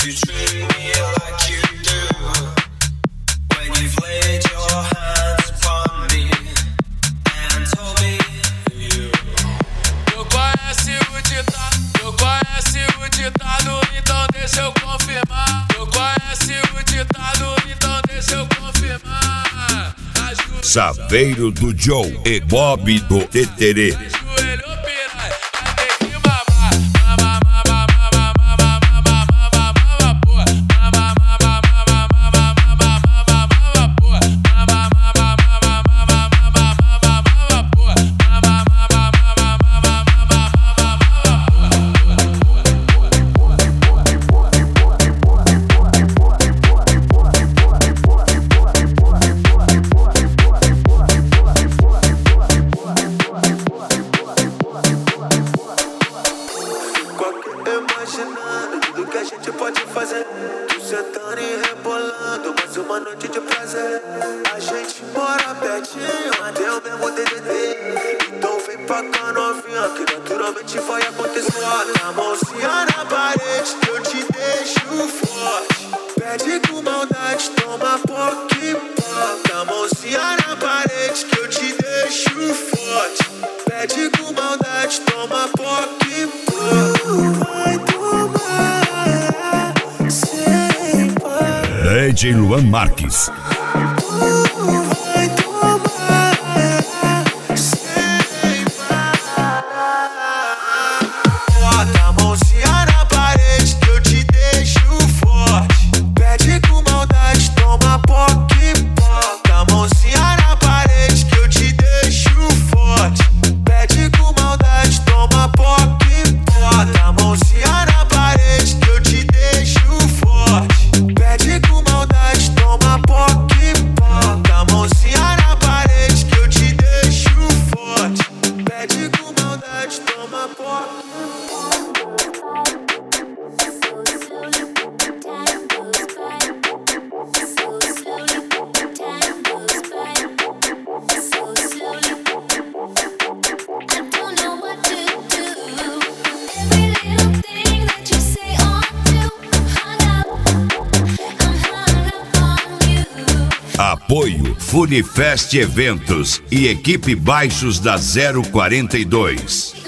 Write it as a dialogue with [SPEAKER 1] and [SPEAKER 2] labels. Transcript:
[SPEAKER 1] Saveiro do Joe e Bob do Teterê.
[SPEAKER 2] Tudo que a gente pode fazer, tu sentando e rebolando, mais uma noite de prazer. A gente mora pertinho, até o mesmo DDD. Então vem pra cá novinha, que naturalmente vai acontecer. Bota a mãozinha na parede, que eu te deixo forte. Pede com maldade, toma pouco e bota a mãozinha na parede, que eu te deixo forte. Pede com maldade, toma pouco e bota.
[SPEAKER 1] DJ Luan Marques.
[SPEAKER 2] Bota a mãozinha na parede que eu te deixo forte. Pede com maldade, toma pouco e bota a mãozinha na parede que eu te deixo forte. Pede com maldade, toma pouco e bota a mãozinha na parede que eu te deixo forte. Pede com maldade, toma pouco e bota a mãozinha na parede que eu te deixo forte. Pede com maldade, toma pouco.
[SPEAKER 1] Apoio Funifest Eventos e Equipe Baixos da 042.